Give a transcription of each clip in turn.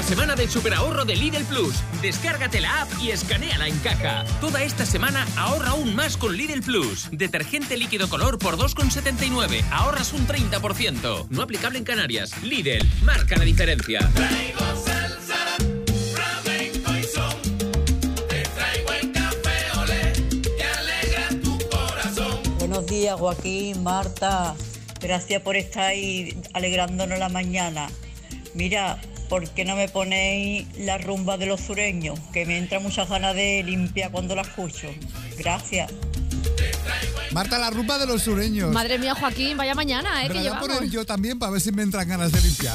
La semana del superahorro de Lidl Plus. Descárgate la app y escanéala en caja. Toda esta semana ahorra aún más con Lidl Plus. Detergente líquido color por 2,79. Ahorras un 30%. No aplicable en Canarias. Lidl, marca la diferencia. Buenos días, Joaquín, Marta. Gracias por estar ahí alegrándonos la mañana. Mira, ¿por qué no me ponéis la rumba de los sureños? Que me entra muchas ganas de limpiar cuando la escucho. Gracias. Marta, la rumba de los sureños. Madre mía, Joaquín, vaya mañana, Me que la voy a llevamos. poner yo también para ver si me entran ganas de limpiar.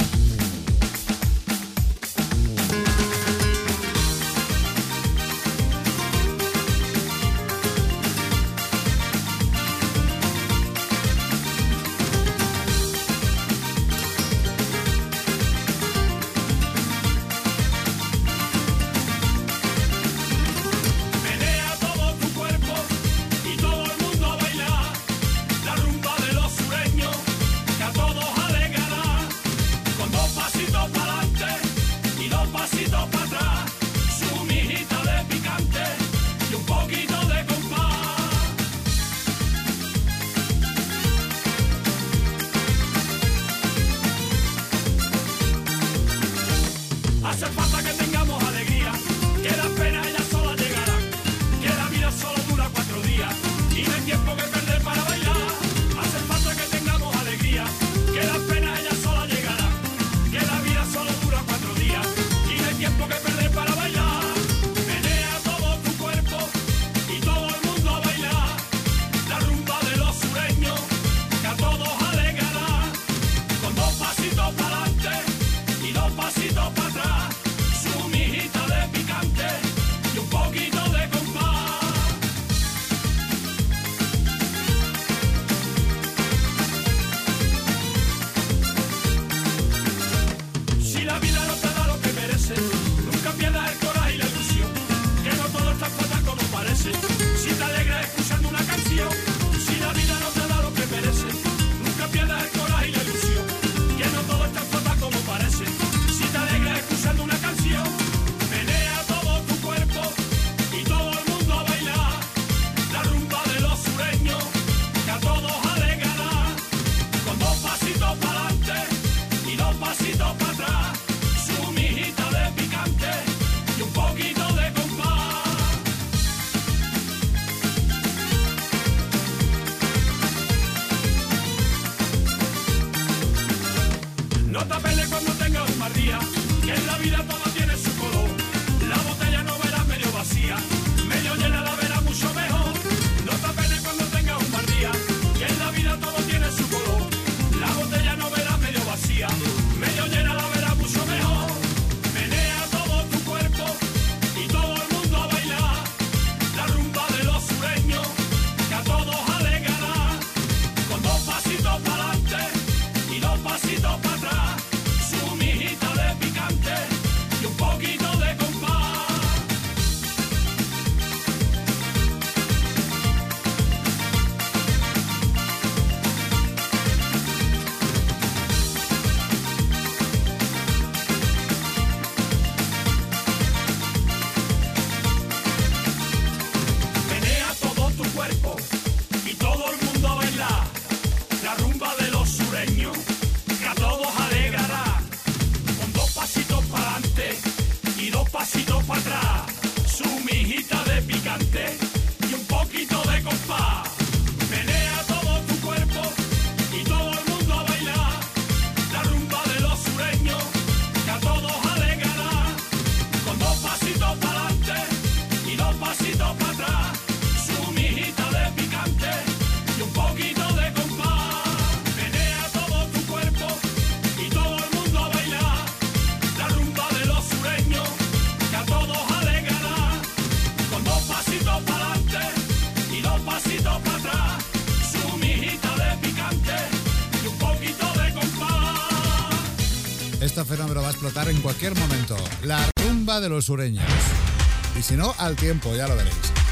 Este fenómeno va a explotar en cualquier momento. La rumba de los sureños. Y si no, al tiempo, ya lo veréis.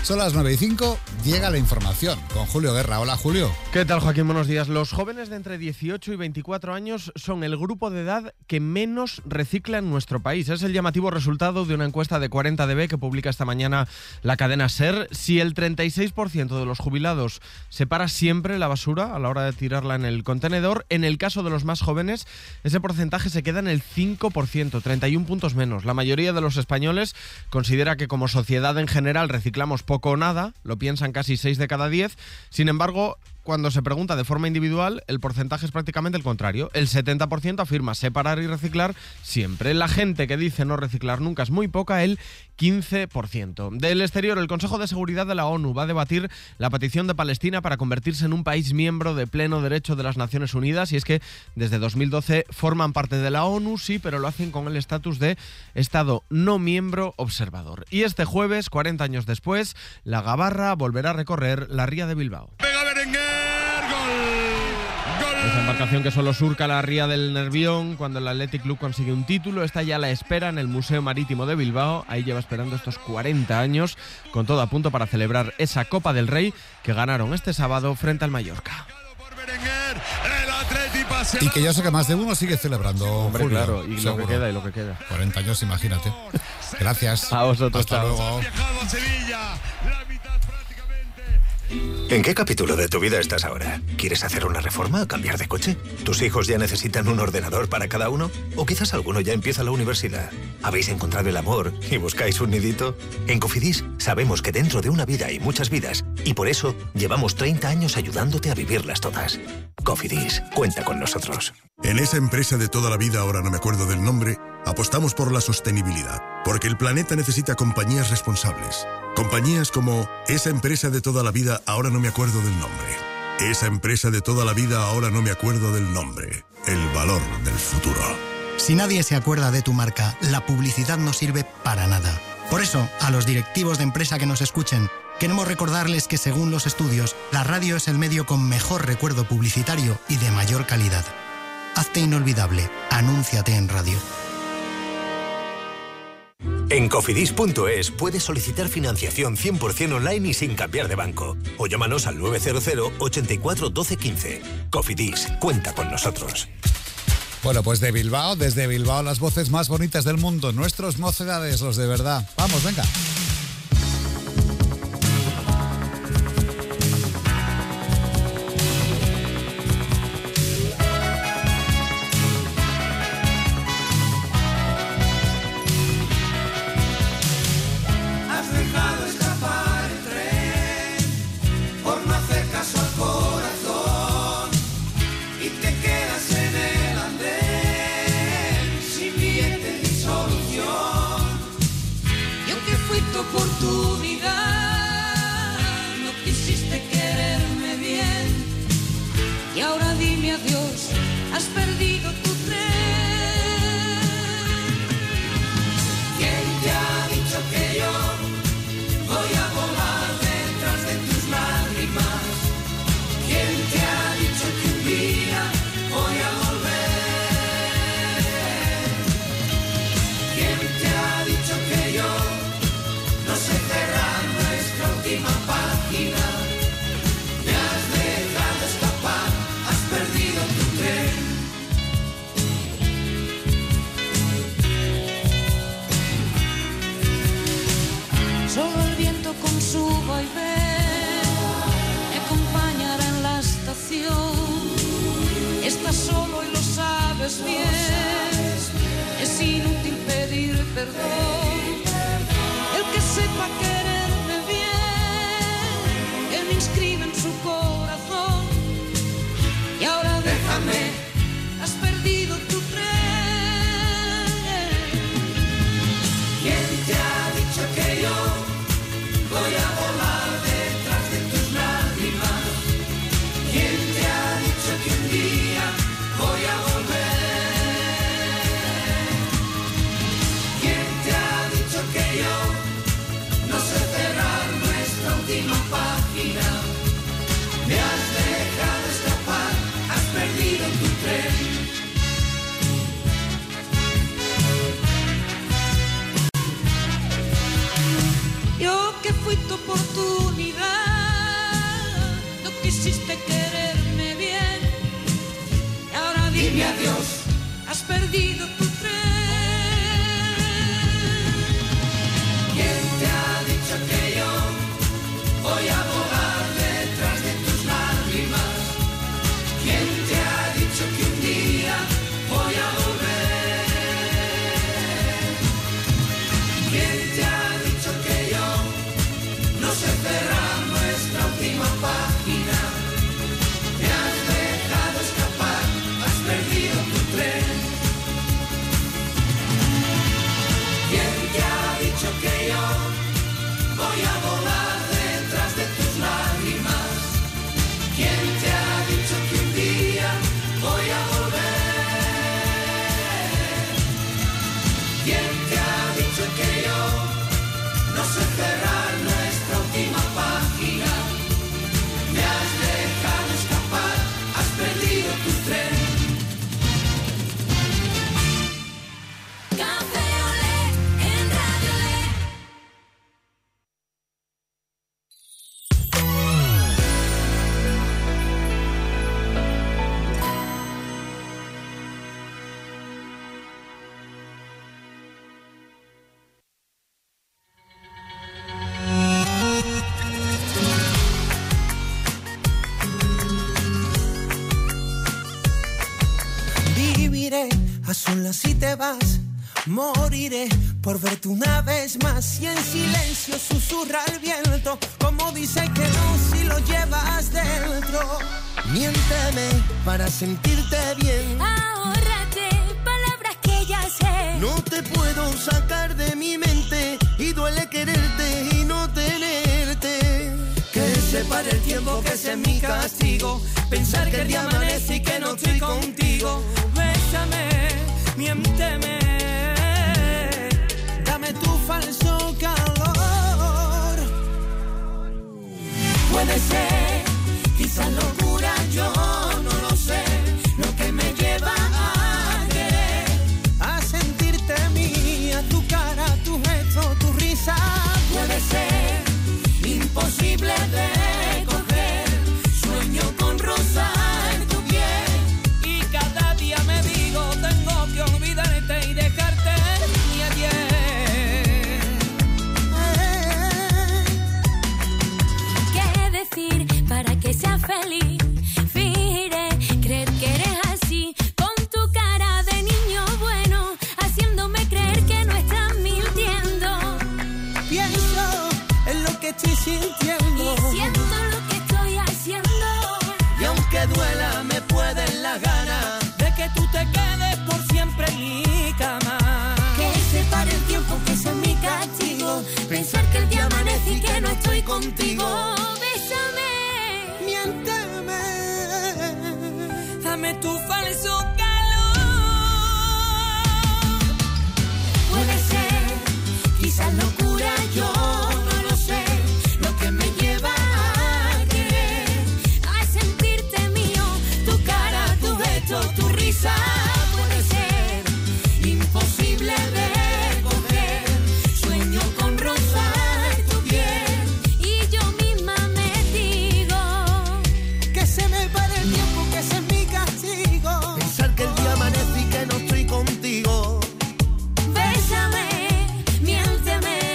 Son las 9:05, llega la información con Julio Guerra. Hola, Julio. ¿Qué tal, Joaquín? Buenos días. Los jóvenes de entre 18 y 24 años son el grupo de edad que menos recicla en nuestro país. Es el llamativo resultado de una encuesta de 40DB que publica esta mañana la cadena SER. Si el 36% de los jubilados separa siempre la basura a la hora de tirarla en el contenedor, en el caso de los más jóvenes, ese porcentaje se queda en el 5%, 31 puntos menos. La mayoría de los españoles considera que como sociedad en general reciclamos poco o nada, lo piensan casi 6 de cada 10. Sin embargo, cuando se pregunta de forma individual, el porcentaje es prácticamente el contrario. El 70% afirma separar y reciclar siempre. La gente que dice no reciclar nunca es muy poca, el 15%. Del exterior, el Consejo de Seguridad de la ONU va a debatir la petición de Palestina para convertirse en un país miembro de pleno derecho de las Naciones Unidas. Y es que desde 2012 forman parte de la ONU, sí, pero lo hacen con el estatus de Estado no miembro observador. Y este jueves, 40 años después, la Gabarra volverá a recorrer la ría de Bilbao. Esa embarcación que solo surca la ría del Nervión cuando el Athletic Club consigue un título, está ya a la espera en el Museo Marítimo de Bilbao. Ahí lleva esperando estos 40 años, con todo a punto para celebrar esa Copa del Rey que ganaron este sábado frente al Mallorca. Y que yo sé que más de uno sigue celebrando. Hombre, Julio, claro, y seguro. lo que queda, y lo que queda. 40 años, imagínate. Gracias. A vosotros. Hasta luego. ¿En qué capítulo de tu vida estás ahora? ¿Quieres hacer una reforma o cambiar de coche? ¿Tus hijos ya necesitan un ordenador para cada uno? ¿O quizás alguno ya empieza la universidad? ¿Habéis encontrado el amor y buscáis un nidito? En Cofidis sabemos que dentro de una vida hay muchas vidas y por eso llevamos 30 años ayudándote a vivirlas todas. Cofidis, cuenta con nosotros. En esa empresa de toda la vida, ahora no me acuerdo del nombre, apostamos por la sostenibilidad, porque el planeta necesita compañías responsables. Compañías como esa empresa de toda la vida, ahora no me acuerdo del nombre. Esa empresa de toda la vida, ahora no me acuerdo del nombre. El valor del futuro. Si nadie se acuerda de tu marca, la publicidad no sirve para nada. Por eso, a los directivos de empresa que nos escuchen, queremos recordarles que según los estudios, la radio es el medio con mejor recuerdo publicitario y de mayor calidad. Hazte inolvidable. Anúnciate en radio. En Cofidis.es puedes solicitar financiación 100% online y sin cambiar de banco. O llámanos al 900 84 12 15. Cofidis, cuenta con nosotros. Bueno, pues de Bilbao, desde Bilbao, las voces más bonitas del mundo. Nuestros mocedades, los de verdad. Vamos, venga. Yo que fuiste oportunidad, no quisiste quererme bien. Y ahora dime adiós, has perdido tu tren. ¿Quién te ha dicho que yo voy a volar detrás de tus lágrimas? ¿Quién te ha dicho que un día voy a volver? ¿Quién te ha dicho que yo no sé cerrar nuestra última página? Te has dejado escapar, has perdido tu tren. ¿Quién te ha dicho que yo voy a volar detrás de tus lágrimas? ¿Quién te ha dicho que un día voy a volver? ¿Quién te ha dicho que yo no sé cerrar nuestra última página? Me has dejado escapar, has perdido tu tren. Café Olé en Radio Olé. Viviré a solas si te vas, moriré por verte una vez más y en silencio susurra el viento, como dice que no si lo llevas dentro. Miénteme para sentirte bien, Ahórrate palabras que ya sé. no te puedo sacar de mi mente y duele quererte y no tenerte. Que se pare el tiempo, que ese es mi castigo, pensar que el día amanece y que no estoy contigo. Bésame, miénteme, Dame tu falso calor. puede ser, quizás locura, yo no lo sé, lo que me lleva a querer. A sentirte mía, tu cara, tu gesto, tu risa. Puede ser imposible de coger, sueño con rozar tu piel. Y cada día me digo, tengo que olvidarte y dejarte ni ayer. ¿Qué decir para que sea feliz? Fingiré creer que eres así, con tu cara de niño bueno, haciéndome creer que no estás mintiendo. Pienso en lo que estoy sintiendo Y siento lo que estoy haciendo. y aunque duela me pueden las ganas De que tú te quedes por siempre en mi cama. Que se pare el tiempo, que ese es mi castigo, pensar que el día amanece y que no estoy contigo. Bésame, Miénteme, dame tu falso calor. Puede ser, quizás locura, yo no lo sé, lo que me lleva a querer, a sentirte mío, tu cara, tu gesto, tu risa. Puede ser imposible de coger, sueño con rozar tu piel. Y yo misma me digo, que se me pare el tiempo, que ese es mi castigo, pensar que el día amanece y que no estoy contigo. bésame, miénteme,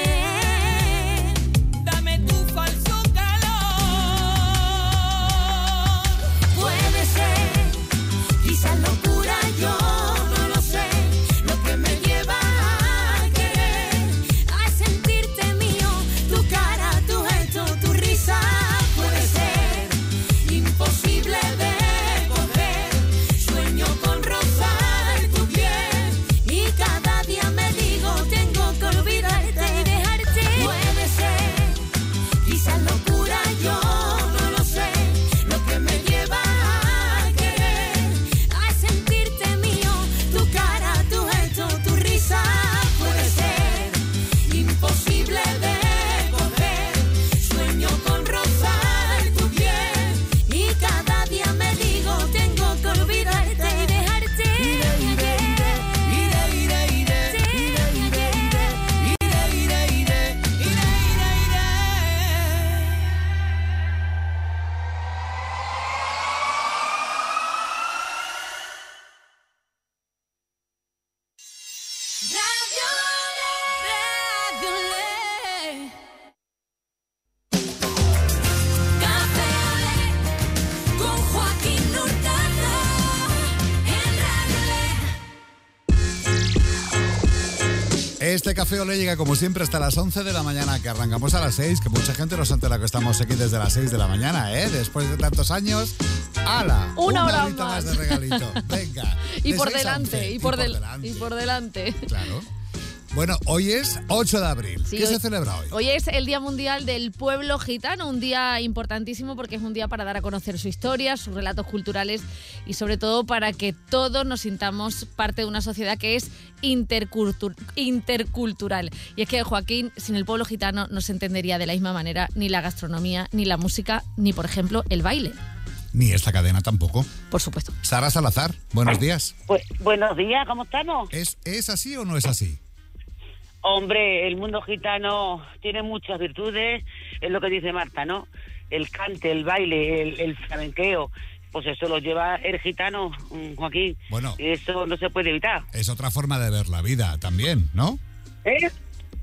este Café Olé llega como siempre hasta las 11 de la mañana, que arrancamos a las 6, que mucha gente nos entera que estamos aquí desde las 6 de la mañana, ¿eh? Después de tantos años, ¡hala! Una hora horita más de regalito. Venga. Y de por 6 a delante, 11. y por delante. Claro. Bueno, hoy es 8 de abril. Sí, ¿Qué hoy se celebra hoy? Hoy es el Día Mundial del Pueblo Gitano, un día importantísimo porque es un día para dar a conocer su historia, sus relatos culturales y sobre todo para que todos nos sintamos parte de una sociedad que es intercultural. Y es que, Joaquín, sin el pueblo gitano no se entendería de la misma manera ni la gastronomía, ni la música, ni, por ejemplo, el baile. Ni esta cadena tampoco. Por supuesto. Sara Salazar, buenos días. Pues, buenos días, ¿cómo estamos? ¿Es así o no es así? Hombre, el mundo gitano tiene muchas virtudes, es lo que dice Marta, ¿no? El cante, el baile, el flamenqueo, pues eso lo lleva el gitano, Joaquín. Bueno. Eso no se puede evitar. Es otra forma de ver la vida también, ¿no? ¿Eh?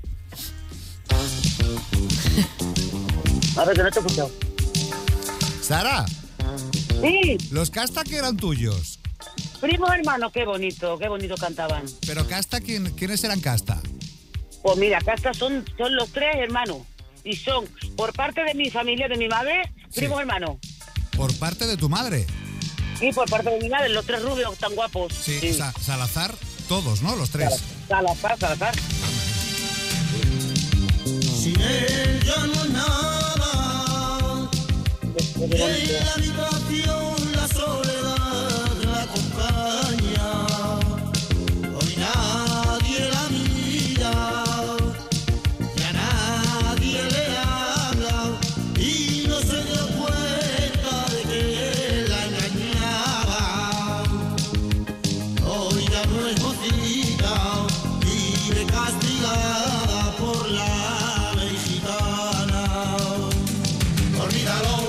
A ver, que no te he escuchado. Sara. Sí. Los casta que eran tuyos. Primos hermanos, qué bonito cantaban. Pero casta, ¿quiénes eran casta? Pues mira, casta son los 3 hermanos. Y son, por parte de mi familia, de mi madre, primos hermanos. ¿Por parte de tu madre? Y por parte de mi madre, los 3 rubios tan guapos. Sí. Salazar, todos, ¿no? Los 3. Salazar. Sin él ya no es nada. En la habitación la soledad la acompaña. Hoy nadie la mira, ya nadie le habla y no se dio cuenta de que la engañaba. Hoy ya no es mocita, vive castigada por la ley gitana. Olvídalo.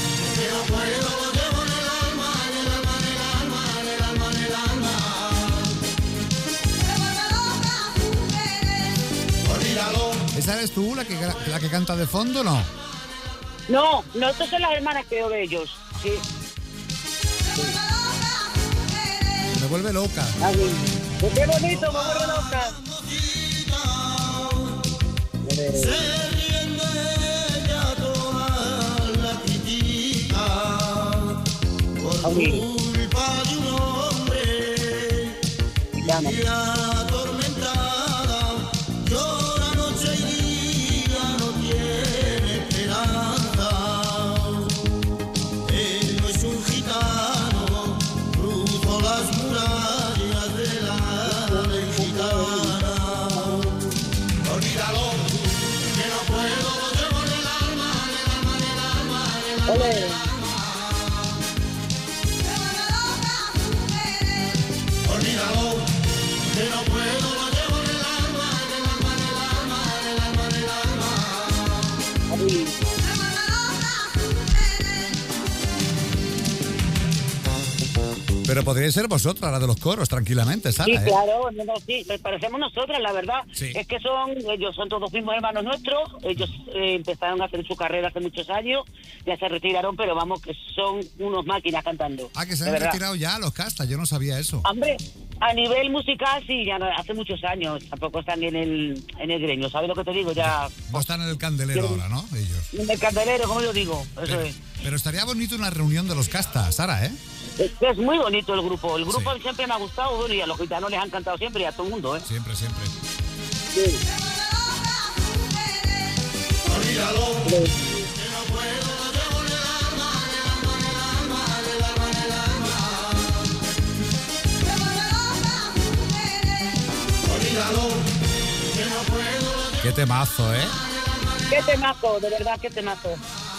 ¿Esa eres tú, la que canta de fondo, no? No, estas son las hermanas que yo de ellos, sí. Me vuelve loca. Qué bonito, me vuelve loca. Se ríen de ella, toda la critica por culpa de un hombre y atormentada, llora noche y día, no tiene esperanza. Él no es un gitano, cruzó las murallas de la ley gitana. Olvídalo. Olvídalo, que no puedo, lo llevo en el alma, en el alma, en el alma, en el alma, en el alma. Pero podríais ser vosotras, la de los coros, tranquilamente, Sara. Sí, claro, sí, parecemos nosotras, la verdad. Sí. Es que ellos son todos mismos hermanos nuestros, ellos empezaron a hacer su carrera hace muchos años, ya se retiraron, pero vamos, que son unos máquinas cantando. Ah, que se han retirado ya los castas, yo no sabía eso. Hombre, a nivel musical sí, ya hace muchos años, tampoco están en el gremio, ¿sabes lo que te digo? Ya no están en el candelero ahora, ¿no? Ellos. En el candelero, como yo digo, eso es. Pero estaría bonito una reunión de los castas, Sara, ¿eh? Es muy bonito el grupo siempre me ha gustado, bueno, y a los gitanos les han cantado siempre y a todo el mundo, ¿eh? Siempre. Sí. Olvídalo. Qué temazo, ¿eh? Qué temazo, de verdad, qué temazo.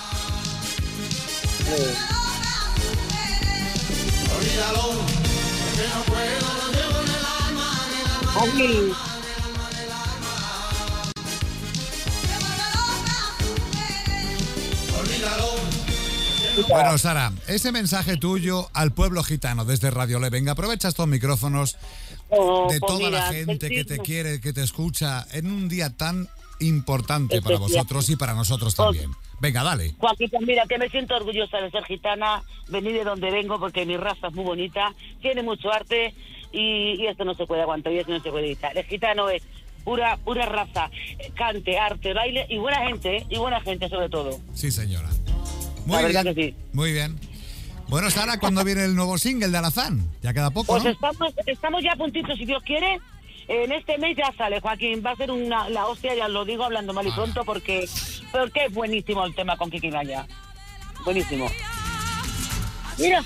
Olvídalo, que no puedo, lo llevo en el alma, en el alma, en el alma. Olvídalo. Bueno, Sara, ese mensaje tuyo al pueblo gitano desde Radio Le. Venga, aprovecha estos micrófonos de toda la gente que te quiere, que te escucha en un día tan importante para vosotros y para nosotros también. Venga, dale. Joaquín, mira, que me siento orgullosa de ser gitana, venir de donde vengo porque mi raza es muy bonita, tiene mucho arte y esto no se puede aguantar y esto no se puede evitar. El gitano es pura raza, cante, arte, baile y buena gente, ¿eh? Y buena gente sobre todo. Sí, señora. La verdad que sí. Muy bien. Bueno, Sara, ¿cuándo viene el nuevo single de Alazán? Ya queda poco, Pues ¿no? estamos ya a puntitos, si Dios quiere. En este mes ya sale, Joaquín. Va a ser la hostia, ya lo digo hablando mal y pronto, porque es buenísimo el tema con Kiki Maya. Buenísimo. Mira.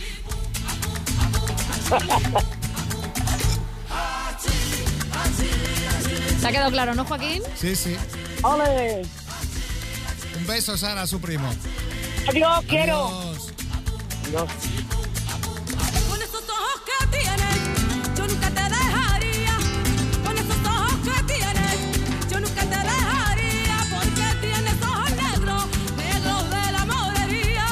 ¿Te ha quedado claro, no, Joaquín? Sí, sí. ¡Ole! Un beso, Sara, a su primo. Adiós, quiero. Adiós. Con esos ojos que tienes, yo nunca te dejaría. Con esos ojos que tienes, yo nunca te dejaría. Porque tienes ojos negros, negros de la morería.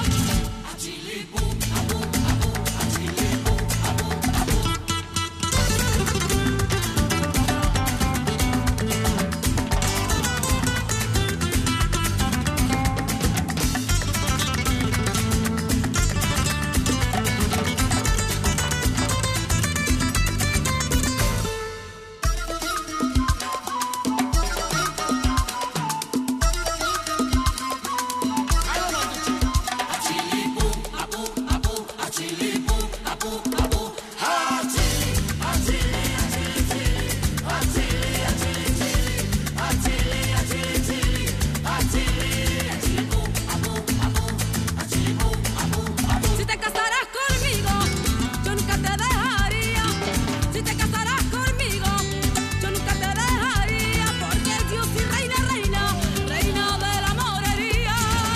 Si te casarás conmigo, yo nunca te dejaría. Si te casarás conmigo, yo nunca te dejaría. Porque yo soy reina, reina, reina de la morería.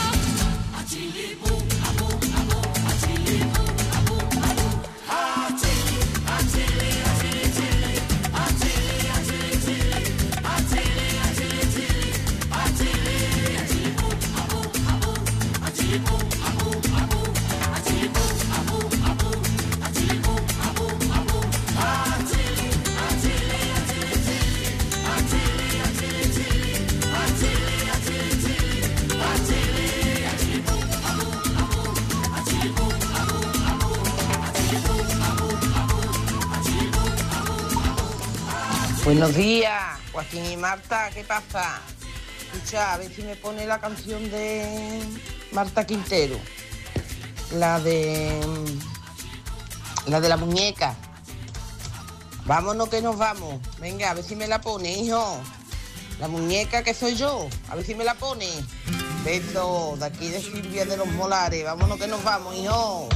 Buenos días, Joaquín y Marta, ¿qué pasa? Escucha, a ver si me pone la canción de Marta Quintero, la de la muñeca. Vámonos que nos vamos. Venga, a ver si me la pone, hijo. La muñeca que soy yo, a ver si me la pone. Beso de aquí de Silvia de los Molares. Vámonos que nos vamos, hijo.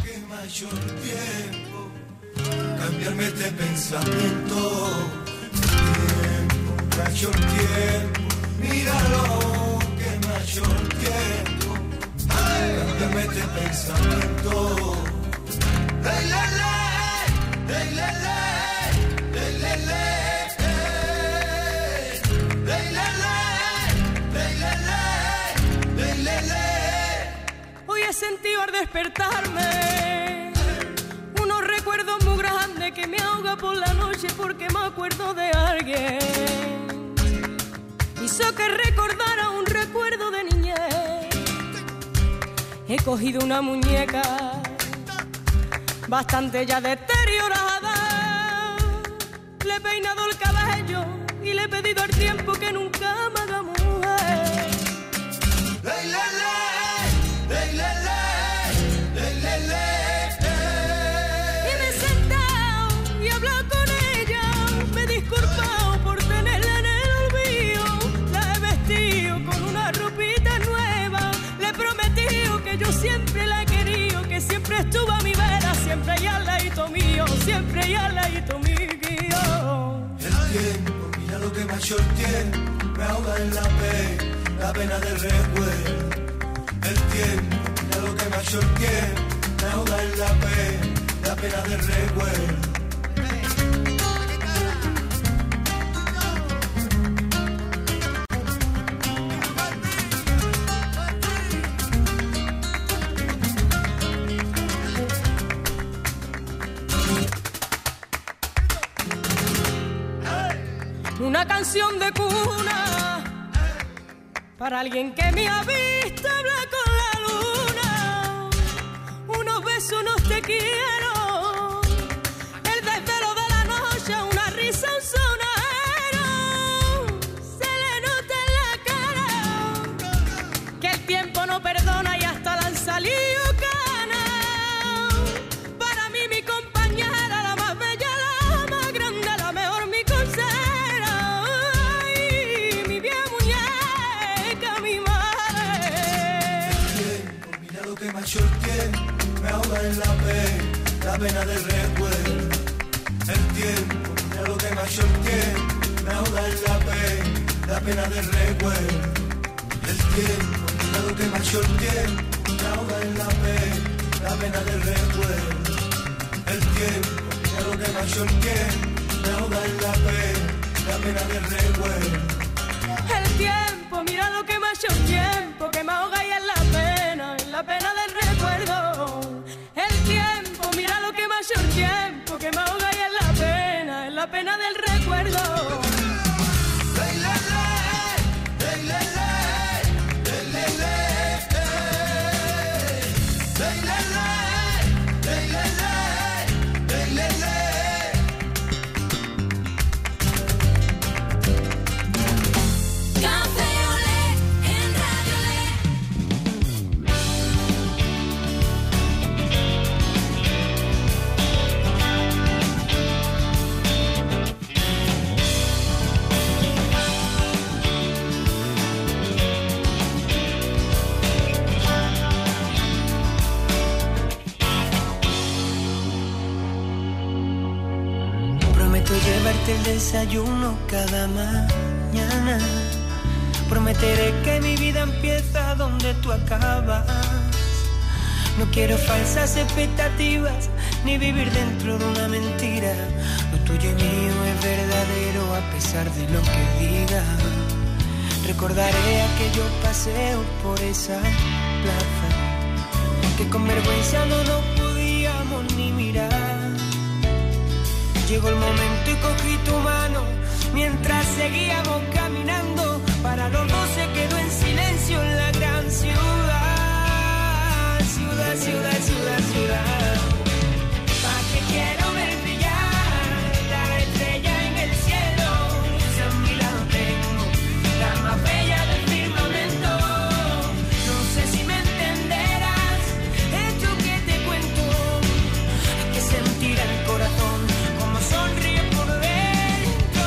Cambiarme este pensamiento. Me ha hecho el tiempo, míralo que me ha hecho el tiempo. Cámbiame este pensamiento. Hey, lele, hey, lele, hey, lele, hey, lele, hey, lele. Hoy he sentido al despertarme unos recuerdos muy grandes que me ahoga por la noche porque me acuerdo de alguien. Hizo que recordara un recuerdo de niñez. He cogido una muñeca bastante ya deteriorada. Le he peinado el cabello y le he pedido al tiempo que nunca me haga mujer. Hey, lele, hey, lele, hey, lele. Y me he sentado y he hablado con ella. Me he disculpado por tenerla en el olvido. La he vestido con una ropita nueva. Le he prometido que yo siempre la he querido, que siempre estuvo a mi vera, siempre ahí al ladito mío, siempre ahí al ladito mío. El tiempo, mira lo que me ha hecho el tiempo. Me ahoga en la pena del recuerdo. El tiempo, mira lo que me ha hecho el tiempo. Me ahoga en la pena del recuerdo. Una canción de cuna para alguien que me ha visto hablar con la luna. Unos besos, unos te quiero. El desvelo de la noche, una risa, un sonero. la pena del recuerdo. El tiempo, mira lo que me ha hecho el tiempo, me ahoga en la pena del recuerdo. El tiempo, mira lo que me ha hecho el tiempo, me ahoga en la pena del recuerdo. El tiempo, mira lo que me ha hecho el tiempo, me ahoga en la pena del recuerdo. El tiempo, mira lo que me ha hecho el tiempo, que me ahoga y en la pena del recuerdo. El tiempo, mira lo que me ha hecho el tiempo, que me ahoga y en la pena del recuerdo. Llevarte el desayuno cada mañana. Prometeré que mi vida empieza donde tú acabas. No quiero falsas expectativas ni vivir dentro de una mentira. Lo tuyo y mío es verdadero a pesar de lo que diga. Recordaré aquellos paseos por esa plaza que con vergüenza no nos podíamos ni mirar. Llegó el momento y cogí tu mano mientras seguíamos caminando. Para los dos se quedó en silencio en la gran ciudad. Ciudad, ciudad, ciudad, ciudad. ¿Pa' qué quiero ver brillar la estrella en el cielo? Si a mi lado tengo la más bella del firmamento. No sé si me entenderás esto que te cuento. Hay que sentir el corazón sonríe por dentro.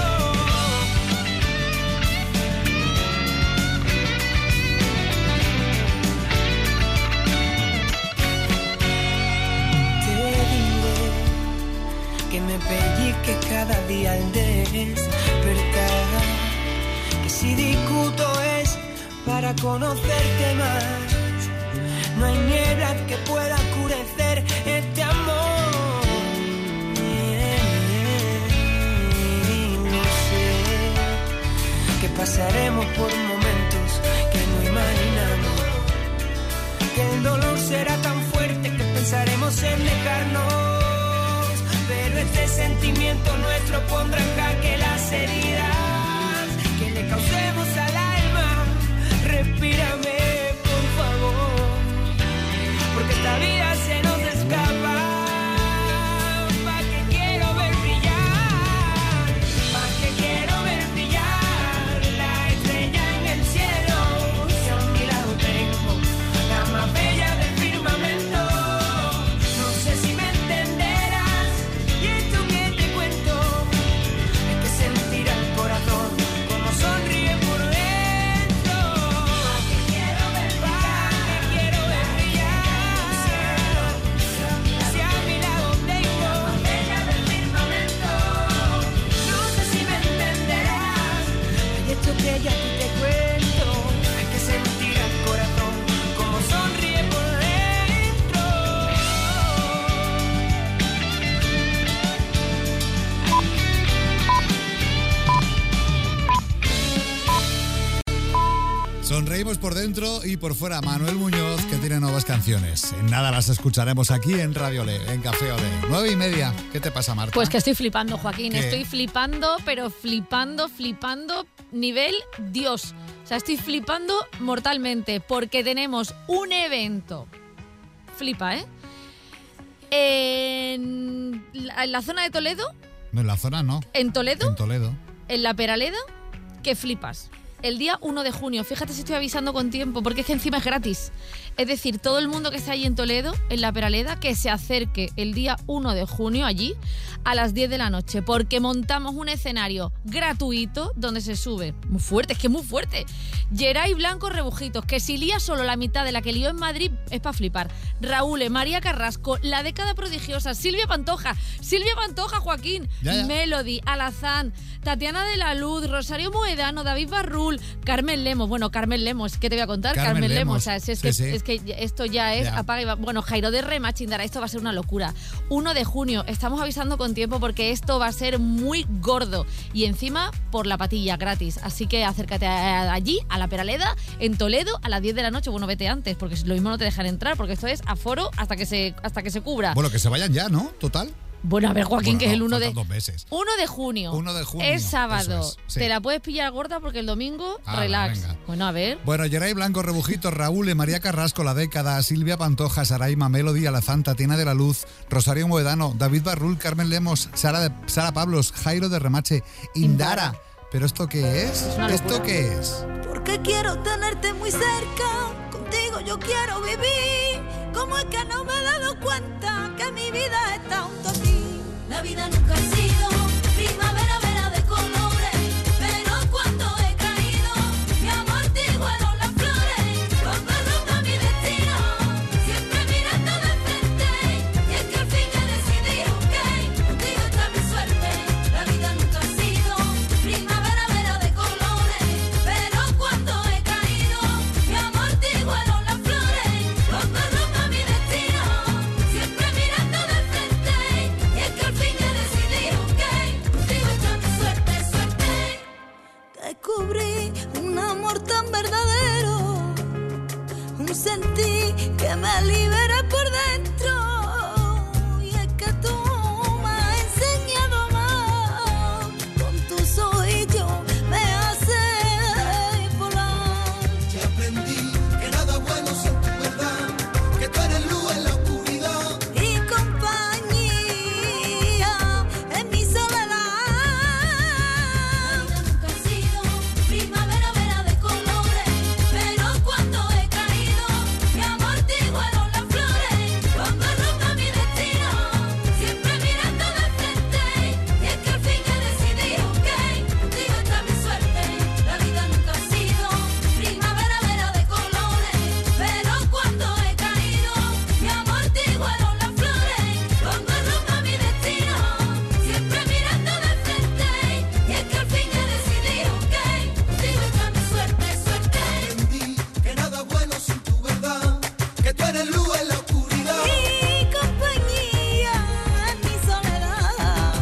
Te diré que me pellizque cada día al despertar, que si discuto es para conocerte más. No hay niebla que pueda oscurecer este amor. Que pasaremos por momentos que no imaginamos, que el dolor será tan fuerte que pensaremos en dejarnos, pero este sentimiento nuestro pondrá en jaque las heridas que le causemos al alma. Respírame, por favor, porque esta vida se nos escapa. Sonreímos por dentro y por fuera. Manuel Muñoz, que tiene nuevas canciones. En nada las escucharemos aquí en Radio Le, en Café Olé. 9:30. ¿Qué te pasa, Marta? Pues que estoy flipando, Joaquín. ¿Qué? Estoy flipando, pero flipando, nivel Dios. O sea, estoy flipando mortalmente porque tenemos un evento. Flipa, ¿eh? En la zona de Toledo. No, en la zona no. ¿En Toledo? En Toledo. En la Peraleda, que flipas. el día 1 de junio. Fíjate si estoy avisando con tiempo, porque es que encima es gratis. Es decir, todo el mundo que está allí en Toledo, en la Peraleda, que se acerque el día 1 de junio allí a las 10 de la noche, porque montamos un escenario gratuito donde se sube. Muy fuerte, es que es muy fuerte. Geray Blanco Rebujitos, que si lía solo la mitad de la que lió en Madrid es para flipar. Raúl, María Carrasco, La Década Prodigiosa, Silvia Pantoja, Joaquín, Ya. Melody, Alazán, Tatiana de la Luz, Rosario Moedano, David Barrul, Carmen Lemos. Bueno, Carmen Lemos, ¿qué te voy a contar? Carmen Lemos. O sea, es que esto ya es apaga y va. Bueno, Jairo de Rema, Chindara, esto va a ser una locura. 1 de junio, estamos avisando con tiempo porque esto va a ser muy gordo. Y encima, por la patilla, gratis. Así que acércate allí, a la Peraleda, en Toledo, a las 10 de la noche. Bueno, vete antes, porque lo mismo no te dejan entrar, porque esto es aforo hasta que se cubra. Bueno, que se vayan ya, ¿no? Total. Bueno, a ver, Joaquín, que es el 1 de... 2 meses. 1 de junio. 1 de junio. Es sábado. Eso es, sí. Te la puedes pillar gorda porque el domingo, Ah, relax. venga. Bueno, a ver. Bueno, Geray Blanco Rebujitos, Raúl, María Carrasco, La Década, Silvia Pantoja, Saraima, Melody, Alazán, Tatiana de la Luz, Rosario Moedano, David Barrul, Carmen Lemos, Sara Pablos, Jairo de Remache, Indara. ¿Pero esto qué es? ¿Esto qué es? Porque quiero tenerte muy cerca, contigo yo quiero vivir. ¿Cómo es que no me he dado cuenta que mi vida está junto a ti? La vida nunca ha sido primavera, vera de colores, pero cuando he caído, mi amor te igualó las flores. Cuando rompa mi destino, siempre mirando de frente, y es que al fin he decidido que contigo está mi suerte. La vida nunca ha sido primavera, vera de colores, pero cuando he caído, mi amor te igualó las flores. Cuando rompa mi destino, siempre mirando de frente, y es que al fin he decidido que contigo está mi suerte, suerte. Descubrí un amor tan verdadero, un sentir que me libera por dentro, y es que tú me has enseñado a amar, con tus ojitos me haces volar. Ya aprendí que nada bueno sin tu verdad, que tú eres luz en la oscuridad. Y compañía en mi soledad. Nunca ha sido primavera, vera de colores, pero cuando he caído, mi amor te igualó las flores. Cuando rompa mi destino, siempre mirando de frente, y es que al fin he decidido que contigo está mi suerte. La vida nunca ha sido primavera, vera de colores, pero cuando he caído, mi amor te igualó las flores. Cuando rompa mi destino, siempre mirando de frente, y es que al fin he decidido que contigo está mi suerte, suerte. Aprendí que nada bueno sin tu verdad, que tú eres luz en la oscuridad. Y compañía en mi soledad.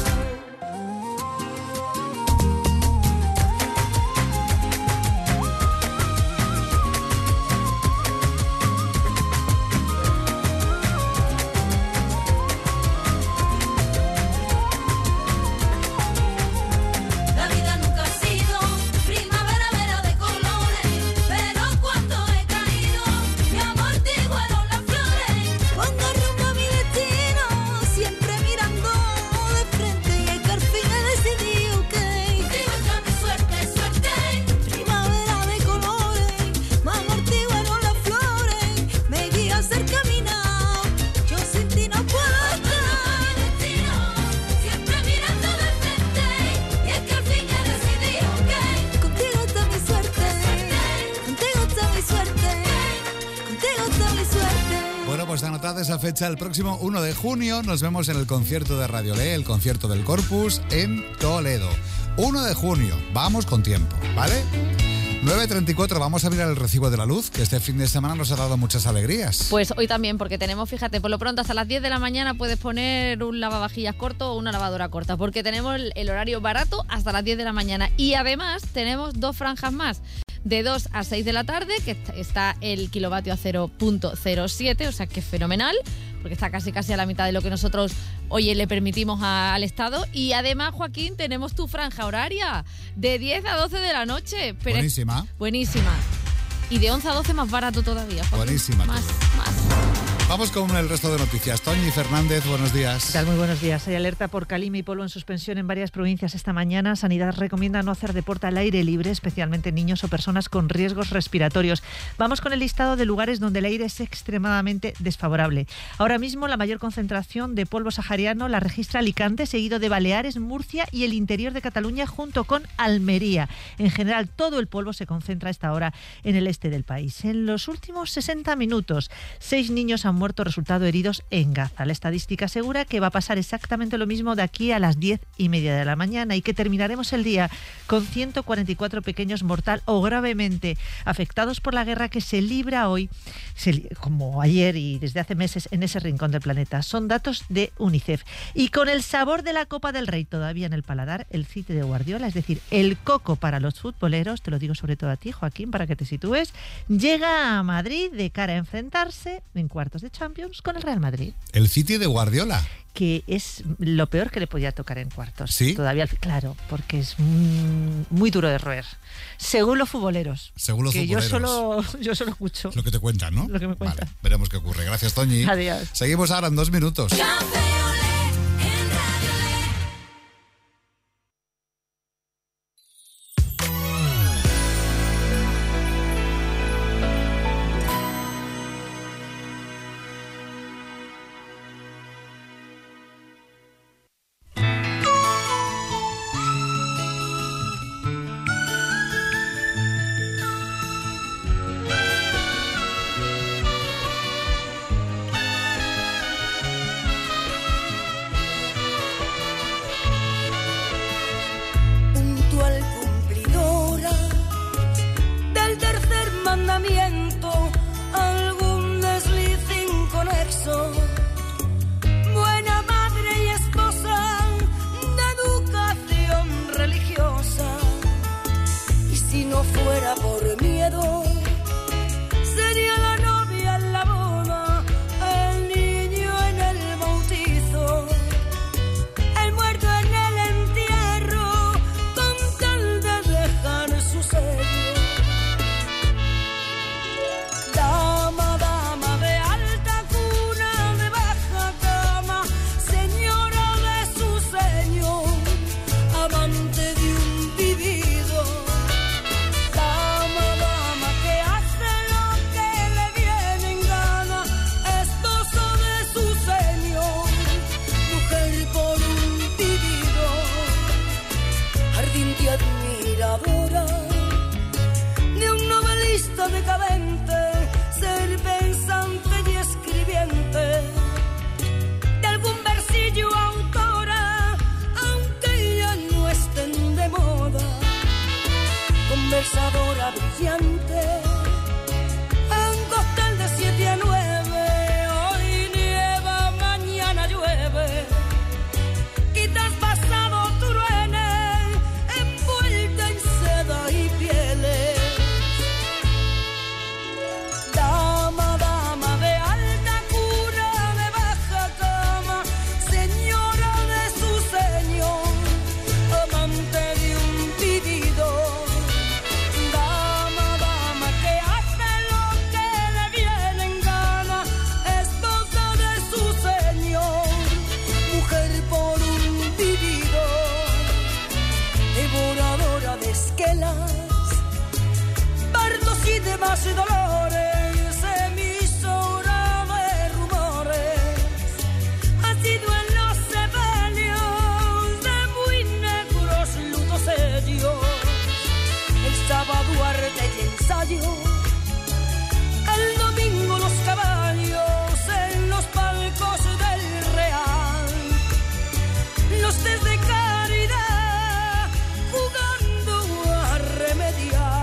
La vida nunca ha sido primavera, vera de colores, pero cuando he caído, mi amor te igualó las flores. Cuando rompa mi destino, siempre mirando de frente, y es que al fin he decidido que contigo está mi suerte, suerte. Primavera de colores, mi amor te igualó las flores, me guías el caminar, yo sin ti no puedo estar. Siempre mirando de frente, y es que al fin he decidido que contigo está mi suerte, contigo está mi suerte, contigo está mi suerte. Bueno, pues anotad esa fecha, el próximo 1 de junio nos vemos en el concierto de Radio Le, el concierto del Corpus en Toledo. 1 de junio, vamos con tiempo, ¿vale? 9:34, vamos a mirar el recibo de la luz, que este fin de semana nos ha dado muchas alegrías. Pues hoy también, porque tenemos, fíjate, por lo pronto hasta las 10 de la mañana puedes poner un lavavajillas corto o una lavadora corta, porque tenemos el horario barato hasta las 10 de la mañana. Y además tenemos 2 franjas más, de 2 a 6 de la tarde, que está el kilovatio a 0.07, o sea que es fenomenal, porque está casi a la mitad de lo que nosotros, oye, le permitimos al Estado. Y además, Joaquín, tenemos tu franja horaria de 10 a 12 de la noche. Pero Buenísima. buenísima. Y de 11 a 12 más barato todavía, Joaquín. Buenísima. Más. Vamos con el resto de noticias. Toñi Fernández, buenos días. ¿Qué tal? Muy buenos días. Hay alerta por calima y polvo en suspensión en varias provincias esta mañana. Sanidad recomienda no hacer deporte al aire libre, especialmente niños o personas con riesgos respiratorios. Vamos con el listado de lugares donde el aire es extremadamente desfavorable. Ahora mismo la mayor concentración de polvo sahariano la registra Alicante, seguido de Baleares, Murcia y el interior de Cataluña, junto con Almería. En general, todo el polvo se concentra a esta hora en el este del país. En los últimos 60 minutos, 6 niños han muerto resultado heridos en Gaza. La estadística asegura que va a pasar exactamente lo mismo de aquí a las 10:30 de la mañana y que terminaremos el día con 144 pequeños mortal o gravemente afectados por la guerra que se libra hoy, como ayer y desde hace meses, en ese rincón del planeta. Son datos de UNICEF. Y con el sabor de la Copa del Rey todavía en el paladar, el City de Guardiola, es decir, el coco para los futboleros, te lo digo sobre todo a ti, Joaquín, para que te sitúes, llega a Madrid de cara a enfrentarse en cuartos de Champions con el Real Madrid. El City de Guardiola. Que es lo peor que le podía tocar en cuartos. ¿Sí? Todavía, claro, porque es muy duro de roer. Según los futboleros. Según los futboleros. Yo solo escucho. Lo que te cuentan, ¿no? Lo que me cuentan. Vale, veremos qué ocurre. Gracias, Toñi. Adiós. Seguimos ahora en 2 minutos. Algún desliz inconexo, buena madre y esposa de educación religiosa. Y si no fuera por miedo, sería la novia en la boda, el niño en el bautizo, el muerto en el entierro, con tal de dejar su sello. Decadente, ser pensante y escribiente, de algún versillo autora, aunque ya no estén de moda, conversadora brillante, un cóctel de 7 a 9, hoy nieva, mañana llueve, quizás pasado truene, envuelta en seda y pieles. Demás dolores, emisora de rumores, ha sido en los sepelios de muy negros lutos serios, el sábado arte y ensayo, el domingo los caballos en los palcos del Real, los desde caridad jugando a remediar.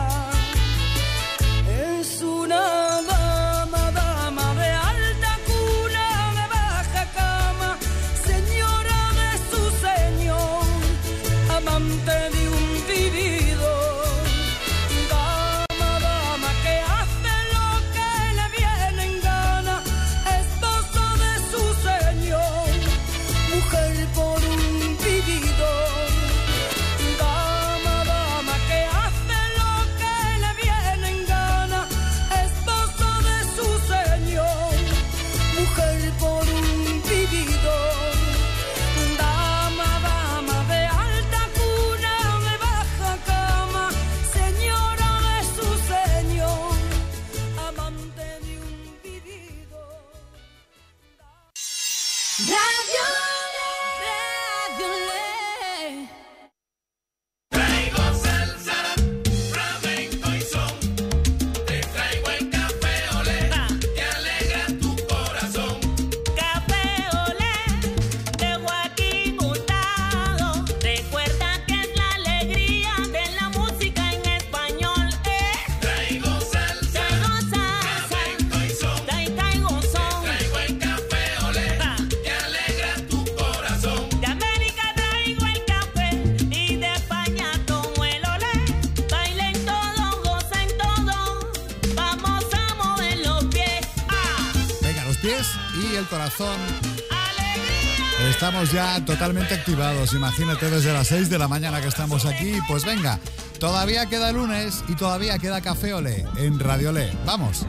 Una dama de alta cuna, de baja cama, señora de su señor, amante de un vivido. Dama que hace lo que le viene en gana, esposa de su señor, mujer por un vivido. pies y el corazón. Estamos ya totalmente activados, imagínate desde las 6 de la mañana que estamos aquí. Pues venga, todavía queda lunes y todavía queda Café Olé en Radio Olé. Vamos.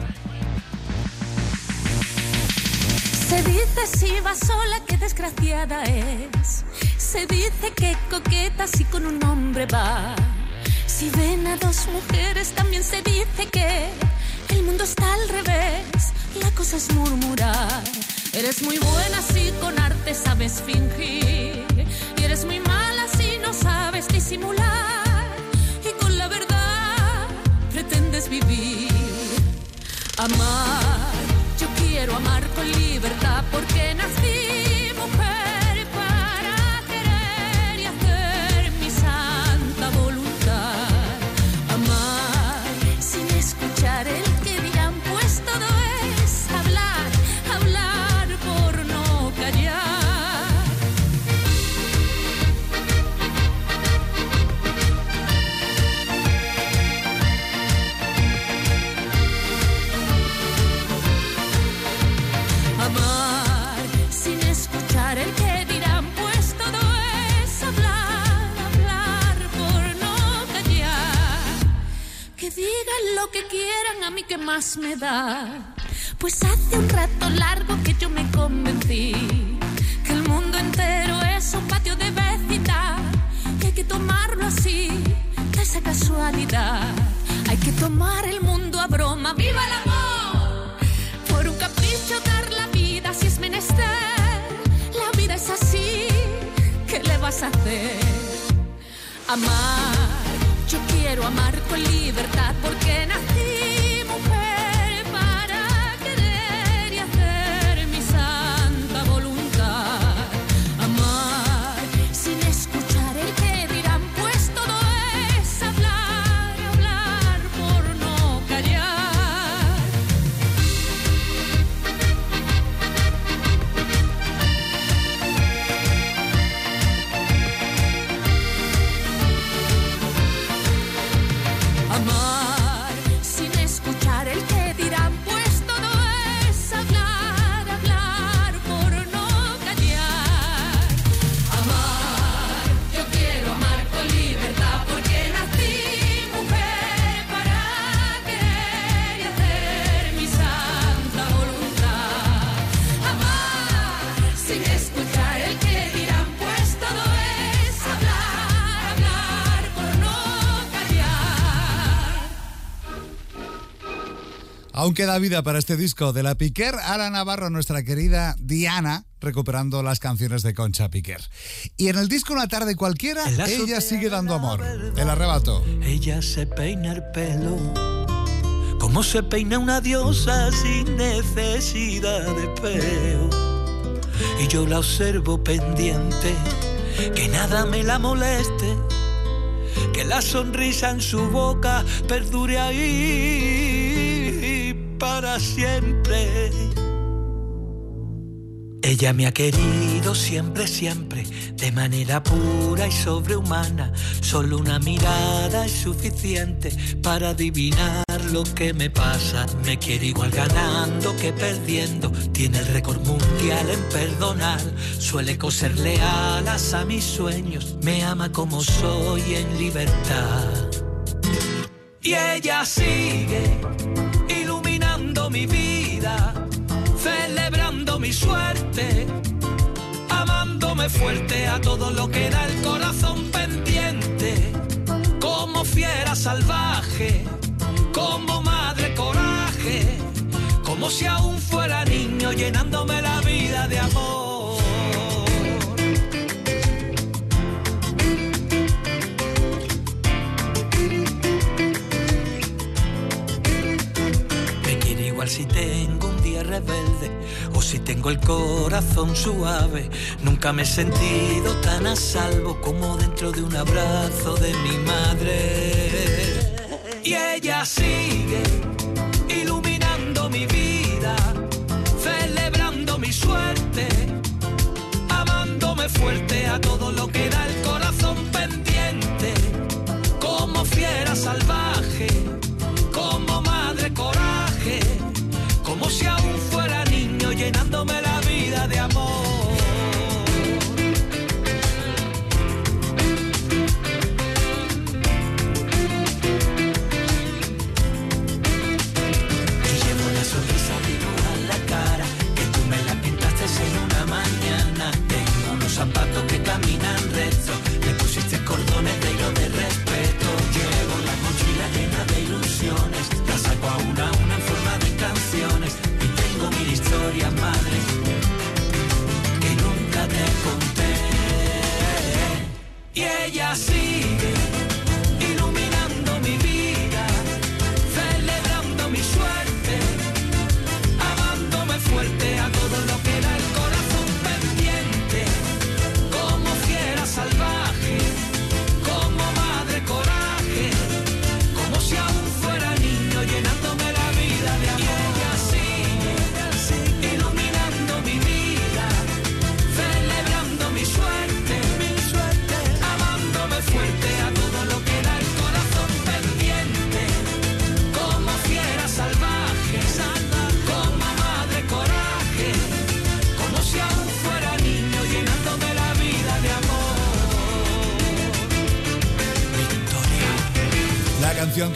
Se dice si va sola que desgraciada es. Se dice que coqueta si con un hombre va. Si ven a dos mujeres también se dice que el mundo está al revés. La cosa es murmurar. Eres muy buena si con arte sabes fingir. Y eres muy mala si no sabes disimular. Y con la verdad pretendes vivir. Amar. Yo quiero amar con libertad porque nací mujer para querer y hacer mi santa voluntad. Amar sin escuchar el que dirán, pues todo es hablar, hablar por no callar. Amar sin escuchar el que dirán, pues todo es hablar, hablar por no callar. Que digan lo que quieran, a mí que más me da. Pues hace un rato largo que yo me convencí que el mundo entero es un patio de vecindad. Y hay que tomarlo así, de esa casualidad. Hay que tomar el mundo a broma. ¡Viva el amor! Por un capricho dar la vida si es menester. La vida es así, ¿qué le vas a hacer? Amar, yo quiero amar con libertad porque nací mujer para querer y hacer mi santa voluntad. Amar sin escuchar el que dirán, pues todo es hablar, hablar por no callar. Amar sin escuchar el que dirán, pues todo es hablar, hablar por no callar. Amar, yo quiero amar con libertad porque nací mujer para querer y hacer mi santa voluntad. Amar sin escuchar el que dirán, pues todo es hablar, hablar por no callar. Aún queda vida para este disco de la Piquer. Ara Navarro, nuestra querida Diana, recuperando las canciones de Concha Piquer. Y en el disco Una tarde cualquiera, ella sigue dando amor. El arrebato. Ella se peina el pelo como se peina una diosa sin necesidad de espejo. Y yo la observo pendiente, que nada me la moleste, que la sonrisa en su boca perdure ahí para siempre. Ella me ha querido siempre, siempre, de manera pura y sobrehumana. Solo una mirada es suficiente para adivinar lo que me pasa. Me quiere igual ganando que perdiendo. Tiene el récord mundial en perdonar. Suele coserle alas a mis sueños. Me ama como soy en libertad. Y ella sigue iluminando mi vida, celebrando mi suerte, amándome fuerte a todo lo que da el corazón pendiente, como fiera salvaje, como madre coraje, como si aún fuera niño llenándome la vida de amor. Me quiere igual si tengo un día rebelde o si tengo el corazón suave. Nunca me he sentido tan a salvo como dentro de un abrazo de mi madre. Y ella sigue iluminando mi vida, celebrando mi suerte, amándome fuerte a todo lo que da el corazón pendiente, como fiera salvaje, como madre coraje, como si aún fuera niño lleno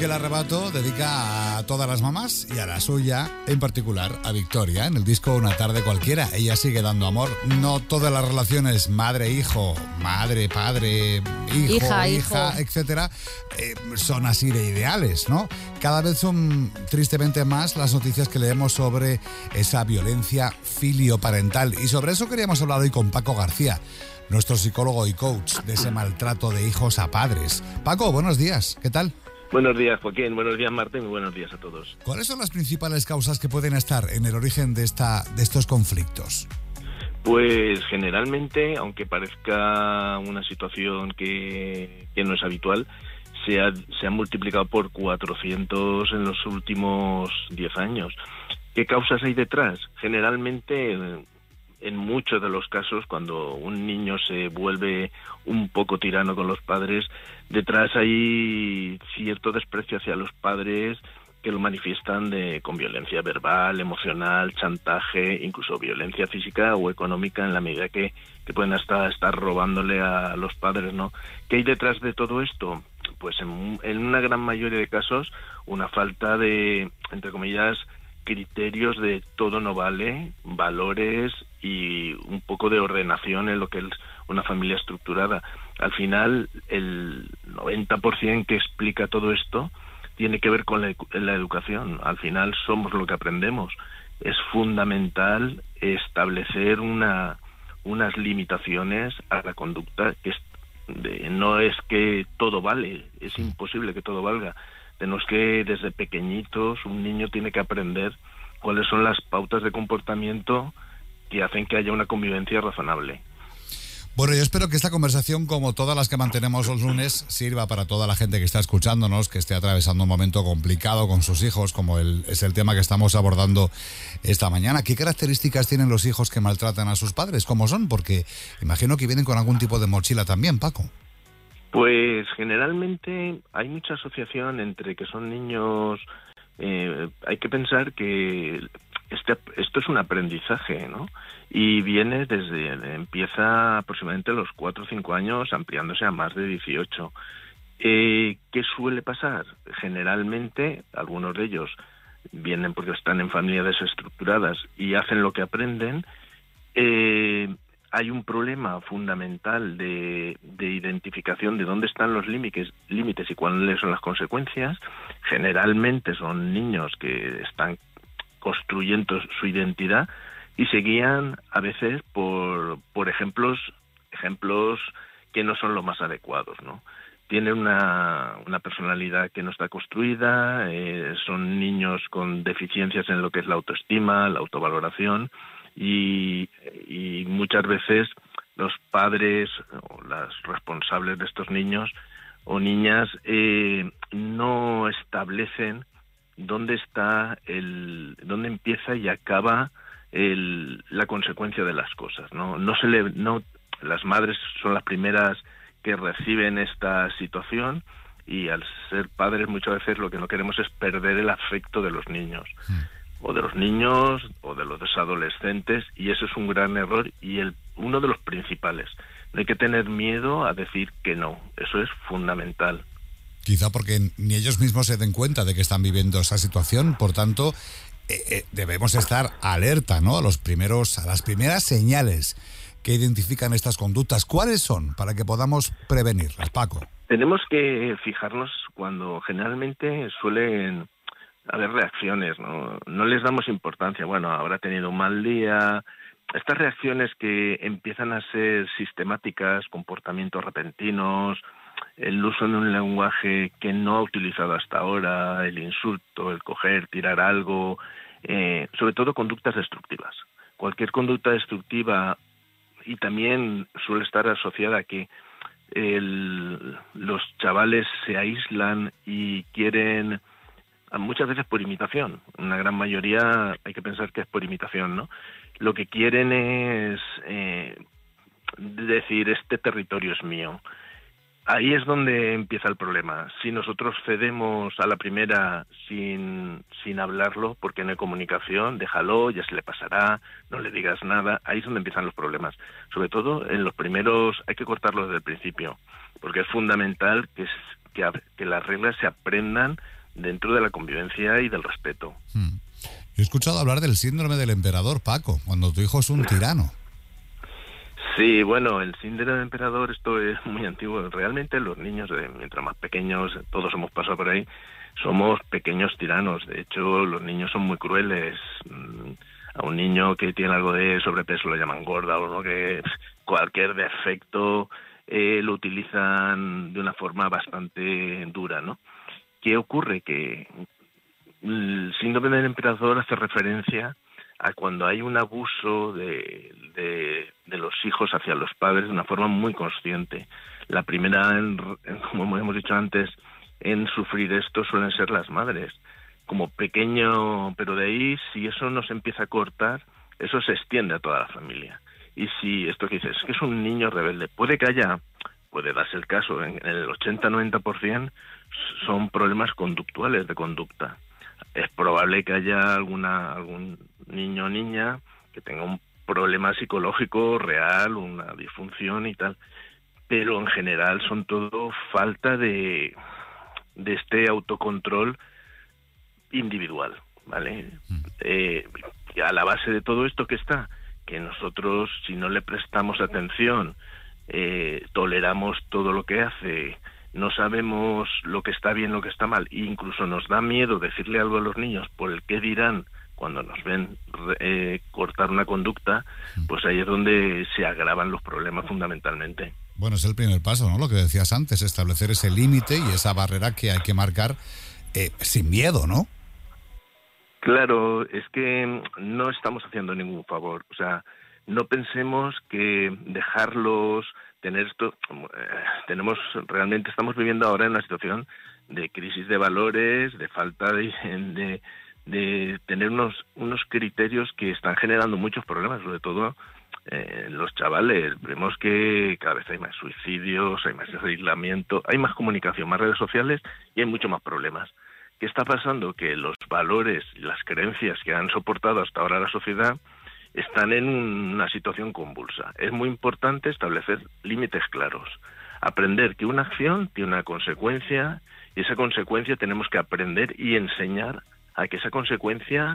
que el arrebato dedica a todas las mamás y a la suya, en particular a Victoria. En el disco Una tarde cualquiera, ella sigue dando amor. No todas las relaciones madre-hijo, madre-padre, hija, etcétera, son así de ideales, ¿no? Cada vez son tristemente más las noticias que leemos sobre esa violencia filioparental. Y sobre eso queríamos hablar hoy con Paco García, nuestro psicólogo y coach de ese maltrato de hijos a padres. Paco, buenos días, ¿qué tal? Buenos días, Joaquín. Buenos días, Marta, y muy buenos días a todos. ¿Cuáles son las principales causas que pueden estar en el origen de estos conflictos? Pues generalmente, aunque parezca una situación que no es habitual, se ha multiplicado por 400 en los últimos 10 años. ¿Qué causas hay detrás? Generalmente, en muchos de los casos, cuando un niño se vuelve un poco tirano con los padres, detrás hay cierto desprecio hacia los padres que lo manifiestan con violencia verbal, emocional, chantaje, incluso violencia física o económica, en la medida que pueden hasta estar robándole a los padres, ¿no? ¿Qué hay detrás de todo esto? Pues en una gran mayoría de casos, una falta de, entre comillas, criterios de todo no vale, valores y un poco de ordenación en lo que es una familia estructurada. Al final, el 90% que explica todo esto tiene que ver con la educación. Al final somos lo que aprendemos. Es fundamental establecer unas limitaciones a la conducta. No es que todo vale, es imposible que todo valga. Tenemos que, desde pequeñitos, un niño tiene que aprender cuáles son las pautas de comportamiento que hacen que haya una convivencia razonable. Bueno, yo espero que esta conversación, como todas las que mantenemos los lunes, sirva para toda la gente que está escuchándonos, que esté atravesando un momento complicado con sus hijos, como es el tema que estamos abordando esta mañana. ¿Qué características tienen los hijos que maltratan a sus padres? ¿Cómo son? Porque imagino que vienen con algún tipo de mochila también, Paco. Pues generalmente hay mucha asociación entre que son niños. Hay que pensar que esto es un aprendizaje, ¿no? Y empieza aproximadamente a los 4 o 5 años, ampliándose a más de 18. ¿Qué suele pasar? Generalmente, algunos de ellos vienen porque están en familias desestructuradas y hacen lo que aprenden. Hay un problema fundamental de identificación de dónde están los límites y cuáles son las consecuencias. Generalmente son niños que están construyendo su identidad y se guían a veces por ejemplos que no son los más adecuados, ¿no? Tienen una personalidad que no está construida, son niños con deficiencias en lo que es la autoestima, la autovaloración, y muchas veces los padres o las responsables de estos niños o niñas no establecen dónde empieza y acaba la consecuencia de las cosas, ¿no? Las madres son las primeras que reciben esta situación, y al ser padres muchas veces lo que no queremos es perder el afecto de los niños. O de los niños o de los adolescentes, y eso es un gran error y uno de los principales. No hay que tener miedo a decir que no, eso es fundamental. Quizá porque ni ellos mismos se den cuenta de que están viviendo esa situación, por tanto debemos estar alerta, ¿no? A las primeras señales que identifican estas conductas. ¿Cuáles son para que podamos prevenirlas, Paco? Tenemos que fijarnos cuando generalmente suelen haber reacciones, ¿no? No les damos importancia. Bueno, habrá tenido un mal día. Estas reacciones que empiezan a ser sistemáticas, comportamientos repentinos, el uso de un lenguaje que no ha utilizado hasta ahora, el insulto, el coger, tirar algo, sobre todo conductas destructivas. Cualquier conducta destructiva, y también suele estar asociada a que los chavales se aíslan y quieren, muchas veces por imitación, una gran mayoría hay que pensar que es por imitación, ¿no? Lo que quieren es decir, este territorio es mío. Ahí es donde empieza el problema. Si nosotros cedemos a la primera sin hablarlo, porque no hay comunicación, déjalo, ya se le pasará, no le digas nada, ahí es donde empiezan los problemas. Sobre todo en los primeros, hay que cortarlo desde el principio, porque es fundamental que las reglas se aprendan dentro de la convivencia y del respeto. Yo he escuchado hablar del síndrome del emperador, Paco, cuando tu hijo es un tirano. Sí, bueno, el síndrome del emperador, esto es muy antiguo. Realmente los niños, mientras más pequeños, todos hemos pasado por ahí, somos pequeños tiranos. De hecho, los niños son muy crueles. A un niño que tiene algo de sobrepeso lo llaman gorda, o no, que cualquier defecto lo utilizan de una forma bastante dura, ¿no? ¿Qué ocurre? Que el síndrome del emperador hace referencia a cuando hay un abuso de los hijos hacia los padres de una forma muy consciente. La primera, como hemos dicho antes, en sufrir esto suelen ser las madres. Como pequeño, pero de ahí, si eso no se empieza a cortar, eso se extiende a toda la familia. Y si esto que dices, es que es un niño rebelde, puede darse el caso, en el 80-90% son problemas conductuales, de conducta. Es probable que haya algún niño o niña que tenga un problema psicológico real, una disfunción y tal, pero en general son todo falta de este autocontrol individual, ¿vale? A la base de todo esto que está, que nosotros, si no le prestamos atención, toleramos todo lo que hace, no sabemos lo que está bien, lo que está mal, e incluso nos da miedo decirle algo a los niños por el qué dirán cuando nos ven cortar una conducta, pues ahí es donde se agravan los problemas fundamentalmente. Bueno, es el primer paso, ¿no? Lo que decías antes, establecer ese límite y esa barrera que hay que marcar sin miedo, ¿no? Claro, es que no estamos haciendo ningún favor. O sea, no pensemos que dejarlos tener esto... Estamos viviendo ahora en una situación de crisis de valores, de falta de tener unos criterios que están generando muchos problemas, sobre todo los chavales. Vemos que cada vez hay más suicidios, hay más aislamiento, hay más comunicación, más redes sociales y hay mucho más problemas. ¿Qué está pasando? Que los valores y las creencias que han soportado hasta ahora la sociedad están en una situación convulsa. Es muy importante establecer límites claros, aprender que una acción tiene una consecuencia y esa consecuencia tenemos que aprender y enseñar a que esa consecuencia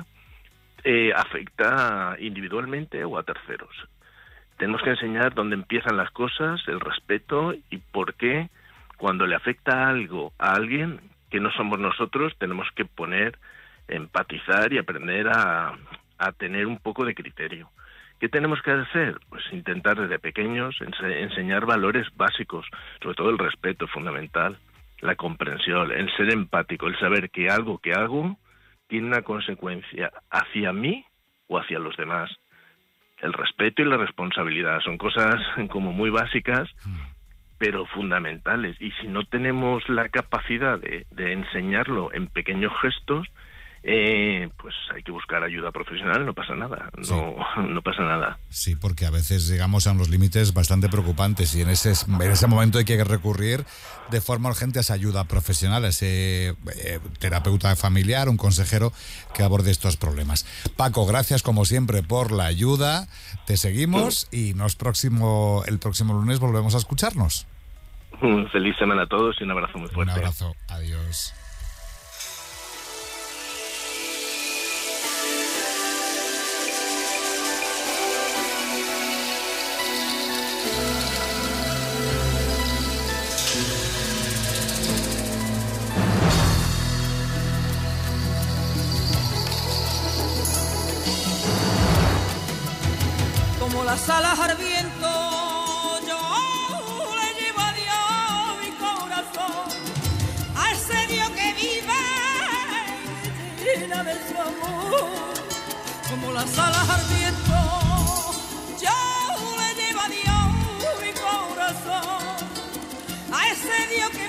afecta individualmente o a terceros. Tenemos que enseñar dónde empiezan las cosas, el respeto y por qué cuando le afecta algo a alguien que no somos nosotros, tenemos que empatizar y aprender a tener un poco de criterio. ¿Qué tenemos que hacer? Pues intentar desde pequeños enseñar valores básicos, sobre todo el respeto fundamental, la comprensión, el ser empático, el saber que algo que hago tiene una consecuencia hacia mí o hacia los demás. El respeto y la responsabilidad son cosas como muy básicas, pero fundamentales. Y si no tenemos la capacidad de enseñarlo en pequeños gestos, pues hay que buscar ayuda profesional, no pasa nada, no pasa nada. Sí, porque a veces llegamos a unos límites bastante preocupantes y en ese momento hay que recurrir de forma urgente a esa ayuda profesional, a ese terapeuta familiar, un consejero que aborde estos problemas. Paco, gracias como siempre por la ayuda, te seguimos y el próximo lunes volvemos a escucharnos. Feliz semana a todos y un abrazo muy fuerte. Un abrazo, adiós. Como las alas al viento, yo le llevo a Dios mi corazón, a ese Dios que vive llena de su amor. Como las alas al viento, yo le llevo a Dios mi corazón, a ese Dios que